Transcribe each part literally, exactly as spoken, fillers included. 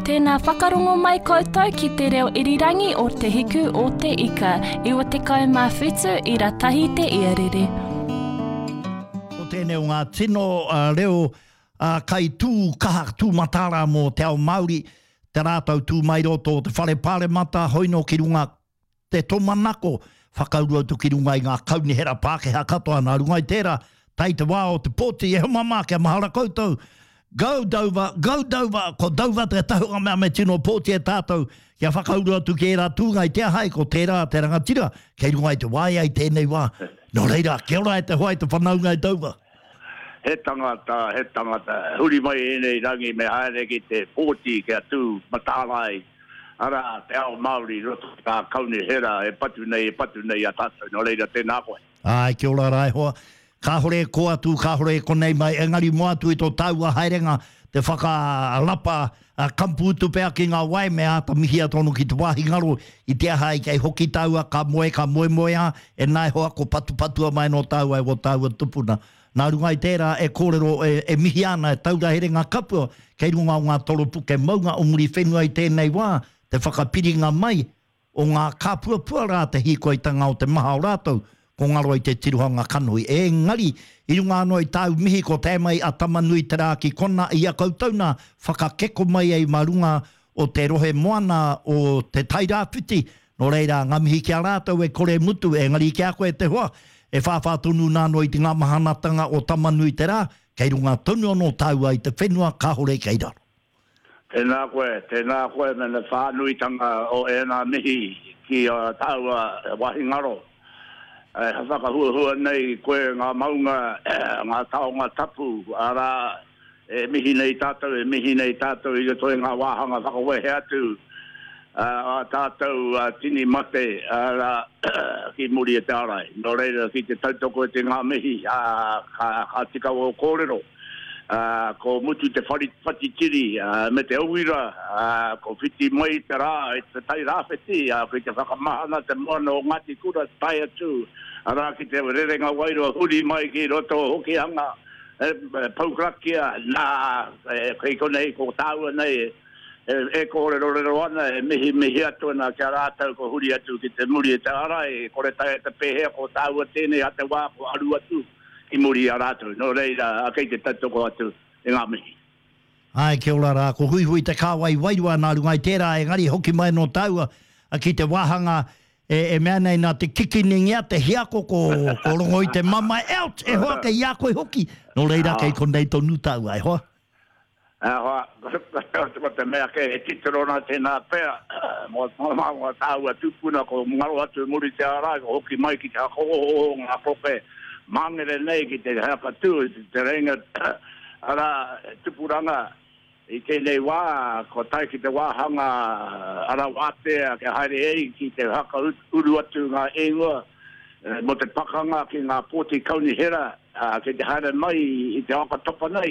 tēnā whakarongo mai koutou ki te reo irirangi o te hiku o te ika. Iwa te kaumā whitu i ra tahi te iarere. O tēnei o ngā tino uh, reo uh, kai tū kaha tū matara mō te ao Māori, te rātau tū mai roto, te whare pāre mata, hoino ki runga te tomanako, whakaurua tu ki runga i ngā kaunihera Pākehā katoa, nā runga i tērā, tai te wā o te poti, e mama kia mahara koutou. Go Dover, go Dover, ko Dover te tahunga mea me tino poti e tātou, kia whakaurua tu ki e rā tūnga i te ahai, ko tērā te rangatira, kei runga i te wāia i tēnei wā. Nō reira, kia ora e te hoai te whanaunga i Dover. He tangata, he tangata, huri mai e nei rangi me haere ki te poti kia tū matālai. Ara, te ao Māori, roto ka kauni hera, e patu nei, e patu nei a tātou, nō reira tēnā koe. Ai, kia ora rai hoa. Ka hore ko atu, ka hore ko nei mai, engari mo atu i tō taua haerenga, te whakalapa uh, kamputu pēr ki ngā wai me ata mihi atonu ki te wāhi ngaro i te aha i kei hoki taua, ka moe, ka moe moe a, e nai hoa ko patu patua mai no taua e wo taua tupuna. Nā runga i tērā e kōrero e, e mihi ana e taura herenga kapua, kei runga o ngā toropuke maunga o muri whenua i tēnei wā, te whakapiringa mai o ngā kāpua pua rā te hikoitanga o te maha o rātou, ko ngaro i te tiruhanga kanoi. E ngari, i runga anō i tāu mihi ko tēmai a tamanui te rā ki kona i a koutauna, whakakeko mai ei marunga o te rohe moana o te tairāwhiti. Nō reira, ngā mihi kia rātou e kore mutu, e ngari kia koe te hoa, e whawhātonu nāno i te ngā mahanatanga o tamanui te rā, kei runga tonu anō tāua i te whenua ka hore kei raro. Tēnā koe, tēnā koe mena whānuitanga o e nā mihi ki uh, tāua wahingaro. Eh, whaka hua hua nei koe ngā maunga, eh, ngā taonga tapu, ara e mihi nei tātou, e mihi nei tātou, i toi ngā wāhanga whakawehe atu, uh, tātou uh, tini mate, ara ki muri e te arai. Nō reira ki te tautoko e te ngā mihi, uh, ka, ka tika o kōrero, uh, ko mutu te whari, whatitiri, uh, me te auira, uh, ko whiti mai te rā, e te tai rāwheti, uh, ki te whakamahana te moana o ngati kura tai atu, ara ki te rerenga wairo huri mai ki roto hoki anga e, e, paukrakia nā e, kei konei ko tāua nei e, e kore rorero ana e mihi mihi atu na kia rātau ko huri atu ki te muri e te arai kore tai te pehea ko tāua tēnei a te wā ko aru atu ki muri a rātau no reira a kei te tatoko atu e ngā mihi. Ai kia ora rā ko hui hui te kāwai wairua nā rungai tērā e ngari hoki mai no tāua a ki te wāhanga e, e mea nei nā te kikiningia te hiako ko, ko rongo i te mama out e hoa ke hiako e hoki no reira kei konei tonu tāu ai hoa e hoa ko te mea ke e titirona tēnā pēr mo mā tāu a tupuna ko ngaro atu muri te arai ko hoki mai ki te hako ngā prope mangere nei ki te hapa tū te renga ara tupuranga i tēnei wā, ko tai ki te wāhanga ara wātea ke haere ei ki te haka uru atu ngā engua mo te pakanga ki ngā pōti kauni hera ke te haere mai i te haka topa nei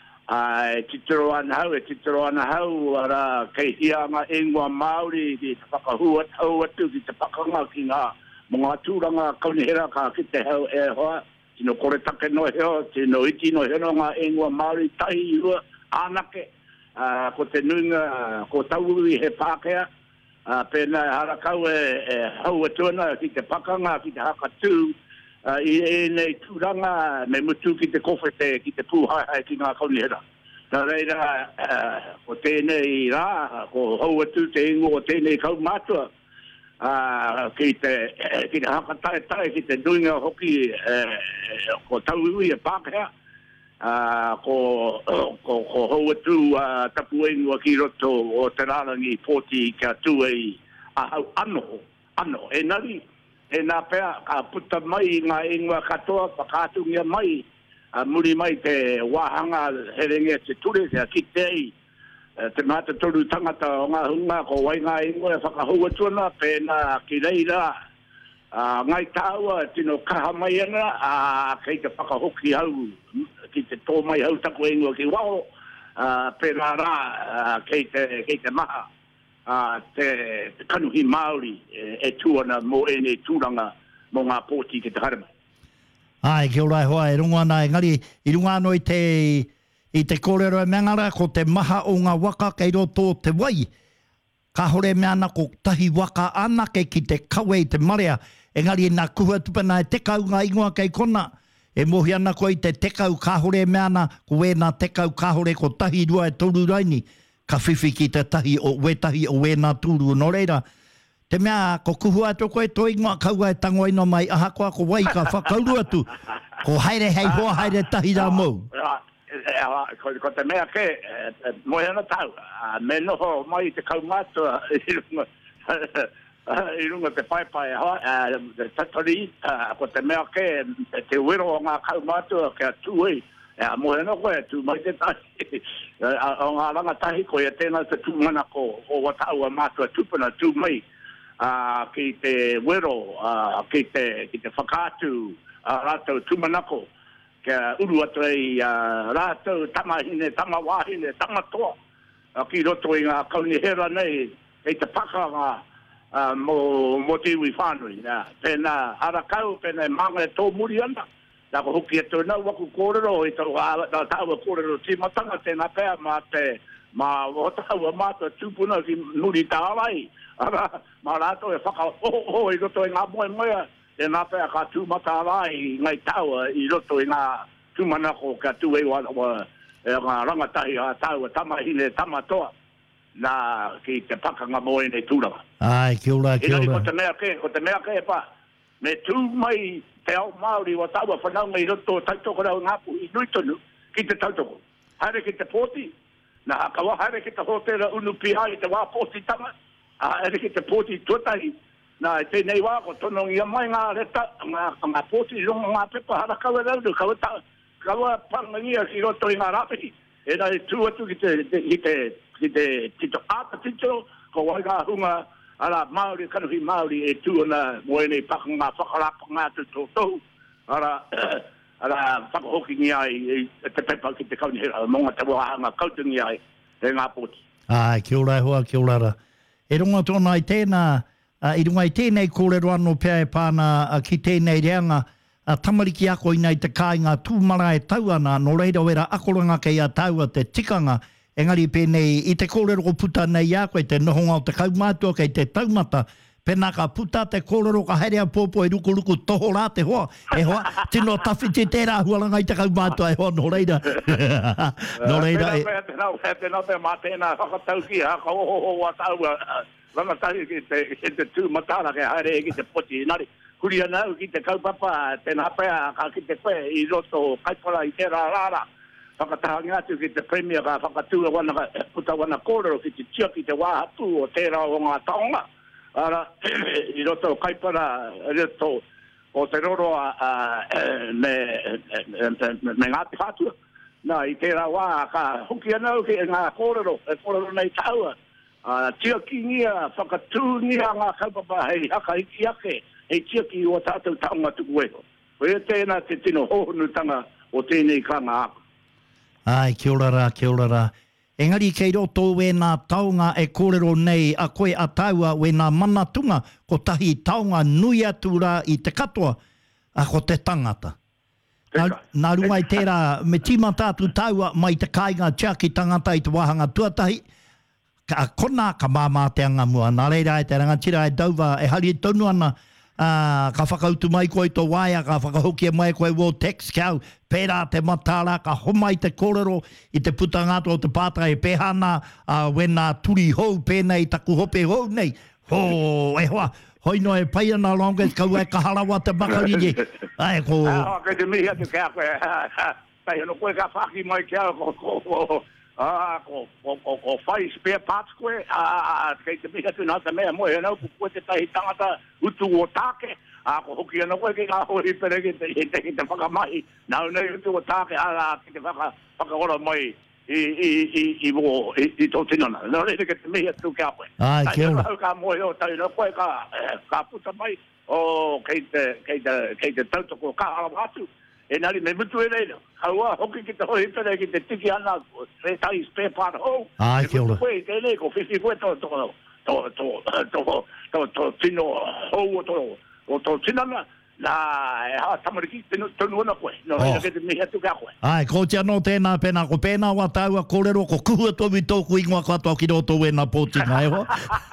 e titiro ana hau, e titiro ana hau ara kei hia ngā engua Māori ki te whakahua hau atu ki te pakanga ki ngā mga tūranga kauni hera ka ki te hau e hoa tino kore take no heo, tino iti no heo ngā engua Māori tahi ua anake Uh, ko te nunga, uh, ko taurui he Pākehā, uh, pēnā harakau e, e hau atuana ki te pakanga, ki te hakatū, uh, i e nei tūranga me mutu ki te kowhete, ki te pūhaihai ki ngā kaunihera. Tā reira, uh, ko tēnei rā, ko hau atu te ingo o tēnei kaumātua, uh, ki te, ki te hakatai tai, ki te nunga hoki, uh, ko taurui he Pākehā, Uh, ko ko ko ho tu uh, tapuenga ki roto o te rarangi poti ka tu e a ano ano e nari e na pea ka puta mai ngā inga katoa pakatungia mai uh, muri mai te wahanga herenge te ture te kitei uh, te mata toru tangata o ngā hunga ko wai ngā inga e whakahua tuana pēnā ki reira uh, ngai tāua tino kaha mai ana uh, kei te whakahoki hau ki te tō mai hau taku engua ki wao, uh, pēnā rā uh, kei, te, kei te maha, uh, te, te kanuhi Māori e, e tuana mo e nei tūranga mo ngā pōti ki te harema. Ai, kia ora hoa, e runga ana, engari, i runga anō i te, I te kōrero e mengara ko te maha o ngā waka kei roto te wai. Ka hore mea ana ko tahi waka anake ki te kawe i te marea. Engari nā kuhua tupana e tekau ngā ingoa kei kona. E mohi ana ko i te tekau ka hore mea ana ko e nā tekau ka hore ko tahi rua e toru raini. Ka whiwhi ki te tahi o we tahi o we nā tūru no reira. Te mea ko kuhua to koe to ingoa kaua e tangoino mai aha koa ko wai ka whakauru atu. Ko haere hei hoa haere tahi rā mou. Ko te mea ke, moe ana tau, me noho mai te kaumātua i runga te paipai te tatori, ko te mea ke, te wero o ngā kaumātua ke atuei, moe ana koe, tu mai te tahi, o ngā rangatahi koe, tēnā te tūmana ko, o watau a mātua tupana tū mai, ki te wero, ki te whakātu, rātou tūmanako, ke uru atu ei uh, rātou tamahine, tamawahine, tamatoa. Uh, ki roto i ngā kaunihera nei, e te paka ngā uh, mo, mo tiwi whānui. Uh, pēnā harakau, pēnā manga e tō muri ana. Nā ko hoki atu nau waku kōrero, i tau tāua kōrero tīmatanga, tēnā pēr mā te mā wotaua mātua tūpuna ki nuri tārai. Ara, mā rātou e whaka oh, oh, i roto i ngā moe moea. E nā pēr ka tūmata rai ngai taua i roto i ngā tūmanako ka tū e wa e ngā rangatahi a taua tamahine tamatoa nā ki te pakanga moe nei tūranga. Ai, kia ora, kia ora. Ko te mea ke, ko te mea ke pa, me tū mai te au Māori wa taua whanaunga i roto tautoko rau ngāpu i nui tonu ki te tautoko. Haere ki te pōti, nā kawa haere ki te hotera unu piha i te wā pōti tanga, haere ki te pōti tuatahi, nā e tēnei wā, ko tono ia mai ngā reta, ngā, ngā pōti runga ngā pepa hara kawa raudu, kawa, ta, kawa pangangia ki roto i ngā rapi. E nā e tū atu ki te, ki te, ki te tito āta tito, ko wai ngā hunga, ala Māori, kanuhi Māori, e tū ana moenei paka ngā whakarapa ngā tu tō tōu, ala, ala whakahoki ngia i te pepa ki te kaunihera, monga te wahanga kautungi ai, e ngā pōti. Ai, kia ora hoa, kia ora. E runga tōna i tēnā, Uh, I runga i tēnei kōrero anō pia e pāna uh, ki tēnei reanga uh, tamariki ako i nei te kāinga tūmara e tau ana no reira wera akoranga kei a taua te tikanga engari pēnei i te kōrero ko puta nei a koe te nohonga o te kaumātua kei te taumata pēnā ka puta te kōrero ka herea pōpō e ruku ruku toho rā te hoa e hoa tino tawhiti tērā huaranga i te kaumātua e hoa no reira no reira e tēnā tēnā te mā tēnā whakatauki haka ohoho wa taua Lama tahi ki te, te tū matara ke haere ki te poti nari. Kuri anau ki te kaupapa, tēnā pēa ka ki te koe i roto kaipara i tērā rāra. Whakatahangi atu ki te premier ka whakatua wana ka puta wana kōrero ki te tia ki te wāhatu o tērā o ngā taonga. Ara, i roto kaipara, roto o te roro a, me, me ngāti whātua. Nā, i tērā wā ka huki anau ki ngā kōrero, e kōrero nei taua. Uh, tia ki ngia, whakatū ngia ngā kaupapa hei haka hiki ake, hei tia ki o tātou taonga tuku eko. O e tēnā te tino hohonu tanga o tēnei ka ngā aku. Ai, kia ora rā, kia ora rā. Engari kei roto we nā taonga e kōrero nei a koe a taua we nā manatunga ko tahi taonga nui atu rā i te katoa a ko te tangata. Nā, nā runga i tērā me tima tātu taua mai te kāinga tia ki tangata i te wahanga tuatahi. Ka kona ka māmā te anga mua. Nā reira e te rangatira e dauwa e hari e tonu ana uh, ka whakautu mai koe tō waia, ka whakahokia mai koe World Tax Cow, pērā te matara, ka homai te kōrero i te putangata o te pātara e pēhana uh, wena turi hou pēnei taku hope hou nei. Ho, e hoa, hoi no e pai ana longa e kau e ka harawa te makariri. Ai, ko... Ah, kei te mihi atu kia koe. Tai ano koe ka whaki mai kia ko... ko Ah, ko ko ko ko fai spare parts koe, ah, kei te miha tu nā te mea moe, nau ku koe te tahi tangata utu o tāke, ah, ko hoki ana koe ke ngā hori pere ki te, te, te, te whakamahi, nau nei utu o tāke, ah, ki te whaka, whakaora mai i, i, i, i, wo, i, i tō tinona. Nau nei ke te miha tu kia koe. Ai, kia ora. Tai ka moe o, tai no koe ka, ka puta mai, o kei te, kei te, kei te tautoko ka harawa atu. E nari me mutu e reina. Haua, hoki ki te hoi pere ki te tiki ana, re tai spare part hou. Ai, kia ora. E koe, tēnei, ko whiwhi koe tō, tō, tō, tō, tō, tō, tō, tino hou o tō, o tō tinana, la e ha tamariki tenu tonu na koe no Oh. e ke te mihi atu ka koe Ai, ko tia no tēnā pēnā, ko pēnā wa tau a kōrero, ko kuhua towi tōku ingoa katoa ki roto e nā pōtinga e ho.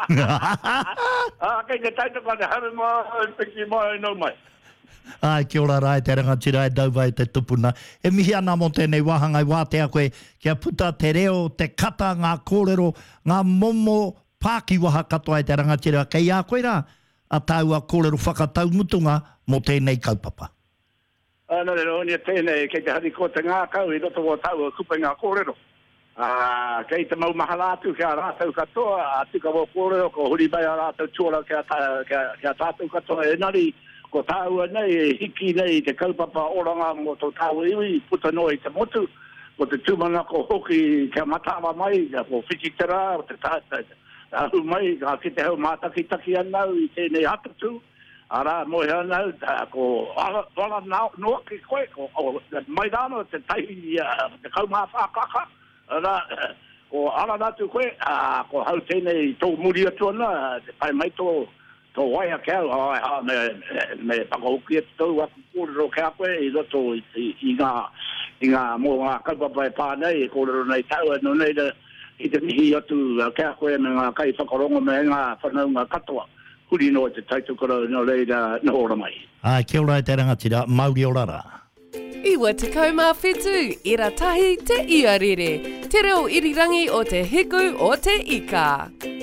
ah kei te taita ka te haru mo piki mo no mai Ai, kia ora rai, te rangatira e dau vai te tupuna. E mihi ana mo tēnei wāhangai wātea koe, kia puta te reo, te kata, ngā kōrero, ngā momo pāki waha katoa e te rangatira. Kei a koe rā, a tau a kōrero whakatau mutunga mo tēnei kaupapa. Ano le no ni tēnei kei te hari ko te ngā kau i roto o tau kupe ngā kōrero. Ah, kei te mau mahala atu kia rātau katoa, atu ka wō kōrero, ko huri bai a rātau tuara kia, ta, kia, kia tātou katoa e nari, ko tāua nei, hiki nei, te kaupapa oranga mo tō tāua iwi, puta noi te motu, ko te tūmana ko hoki kia matawa mai, ko whiki tera, o te tātou, ahu mai, ka ki te hau mātaki taki anau i tēnei hatatu, ara mo he anau, ko ala noa ki koe, ko mai rāno te tahi, te kaumā whākaka, ara, ko ala natu koe, ko hau tēnei tō muri atuana, te pai mai tō, tō wai a kēu, a me, me pakahuki e tau aku kōrero kia koe, i roto i, i, i ngā, i ngā mō ngā kaupapa e pānei, e kōrero nei tau, e no nei de, i te mihi atu kia koe me ngā kai whakarongo me ngā whanau ngā katoa, huri no te taitukara no reira no ora mai. Ai, kia ora e te rangatira, Māori ora rā. Iwa te kaumā whetū, ira tahi te iarere. Te reo irirangi o te hiku o te ika.